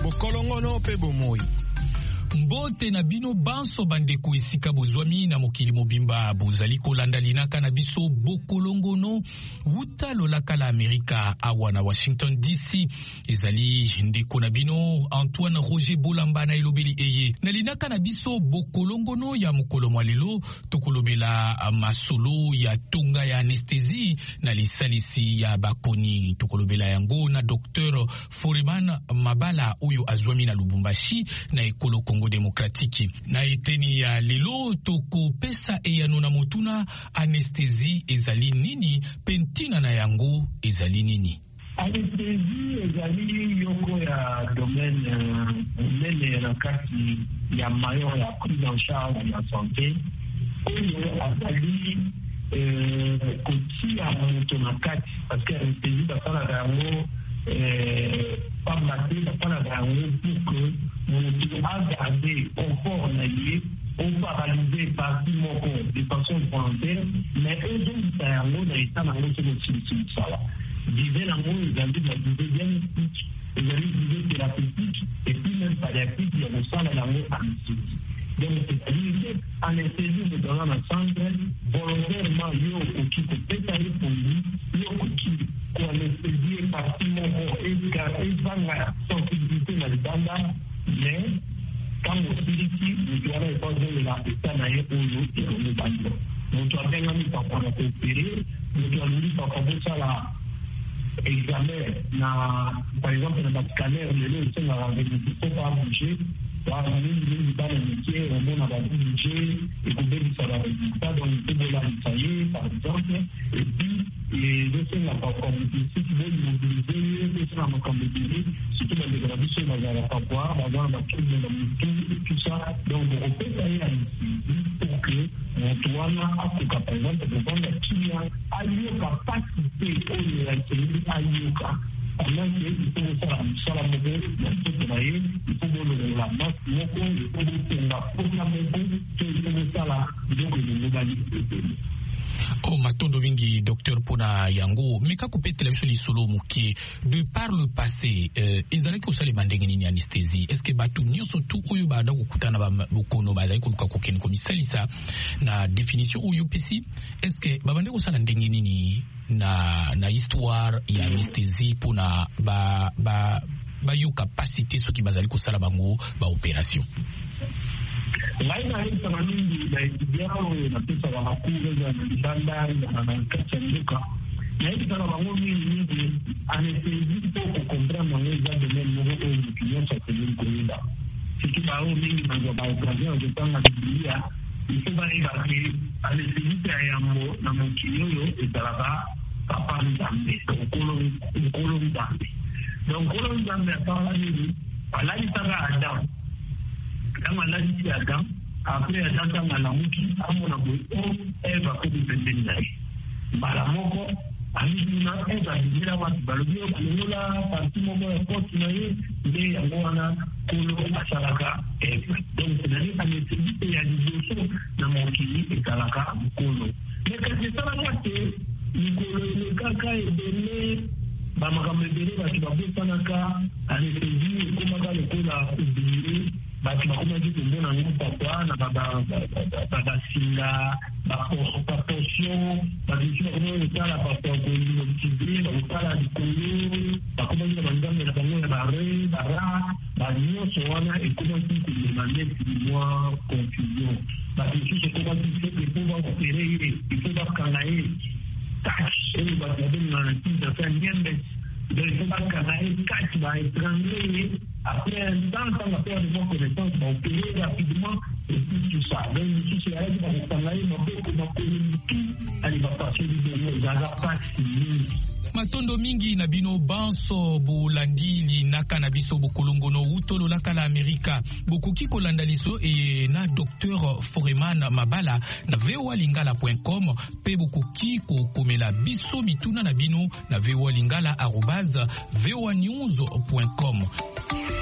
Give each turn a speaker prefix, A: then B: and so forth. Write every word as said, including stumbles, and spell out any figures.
A: bokolongono pe bomoi.
B: Mbote na bino banso bandeko esika bozwami na mokili mobimba bozali kolanda linaka na biso bokolongono wuta lolaka la Amerika awa na Washington D C. Ezali ndeko na bino Antoine Roger Bolamba na elobeli eye na linaka na biso bokolongono ya mokolo mwalelo tokolobela masolo ya tonga ya anesthésie na lisalisi ya bakoni. Tokolobela yango na docteur Foreman Mabala oyo azwami na Lubumbashi na ekolo Congo Demokratiki. Na eteni ya lelo toko pesa eyano na motuna anesthésie ezali nini, pentina na yango ezali nini.
C: Anesthésie ezali yoko ya domaine mene na kati ya mayo ya prise en charge ya santé oyo azali kotia moto na kati parce que anesthésie basala yango pas maté basala yango pour que moto agarde confort na ye on va réaliser partie moko de façon volontaire mais eux ont yango na état na moto de solution sala disait la mot ezali la diagnostic ezali disait thérapeutique et puis même palliative ya kosala yango anesthésie. Donc c'est-à-dire anesthésie de dans la centre volontairement yo oki kopesa ye pongi yo oki ko anesthésie partie moko eka ezanga sensibilité na libanda mais quand osiliki mutwala epazo la pesa na ye oyo ekomibando moto abengami pakona koopere moto aluli pakabosala examen na par exemple na bascanner lelo esenga il faut pas bouger par une dans le métier on a bouger et kubebisa ba résultat donc il faut la essayer par exemple et puis et je sais la pas comme si tu veux mobiliser c'est ça ma compétition surtout dans les graduations dans la papoire dans la tout de tout ça donc on peut aller à pour que on doit à par exemple de vendre qui a ayoka participer au réalité ayoka pendant que il faut faire ça la modèle il faut travailler il faut donner la masse moko il faut donner la programme moko il faut ça la donc le modalité.
B: Oh matondo mingi docteur pona yango meka kupetela biso lisolo mukie de par le passé euh, ezali ko sale bandenge nini anesthésie est-ce que batu nyonso tu oyo bada kokutana ba bokono bazali koluka kokeni komisalisa na définition oyo pesi est-ce que babande ko sala ndenge nini na na histoire ya anesthésie pona ba ba ba yo capacité ce qui bazali ko sala bango ba opération.
C: Laina hii mingi na idiao na pesa wa makuru za ndanda na na kachanuka na hii kama bango mingi anesthésie pour comprendre mwanzo de même nouveau au kinyosha kwenye kulinda siki bao mingi na ba occasion de tanga biblia ikiwa ila ki anesthésie ya mo na mkiyoyo italaba papa ndambe ukolo ukolo ndambe donc ukolo ndambe atala nini alali tanga adam kama laji ya Adam après Adam na lamuki amona bo eva ko dipendenda mara moko amina eva bila watu balobio kunola parti moko ya koti na ye nde yangoana kulo asalaka eva donc c'est à dire que ya division na mokili etalaka kulo mais que c'est ça la tête nikolo le kaka ebele ba makambe bele ba kibabusana ka anesthésie kuma ba le kola ubiri bati bakoma jitu mbona ngupa kwa na baba baba singa bako portion badisima kuma utala bako kulimu kibri utala dikulu bakoma jitu bangambe na bango ya bare bara banyo soana ekoma jitu kumande kimwa confusion badisima kuma jitu kuma opere ile ikuba kanae touch ele badabeni na tinta sa nyembe de ikuba kanae catch ba étranger. Après un temps, quand on a fait de bonnes connaissances, on va opérer rapidement et puis tout ça. Donc, si c'est à l'aide, on va travailler, on va opérer tout à l'évacuation du données. Il n'y a pas fini.
B: Matondo mingi na bino banso bolandili naka na biso bokolongono utolo laka la Amerika bokuki kolanda liso e na docteur Foreman Mabala na v o a lingala point com pe bokuki ko komela biso mituna na bino na v o a lingala arobase v o a news point com.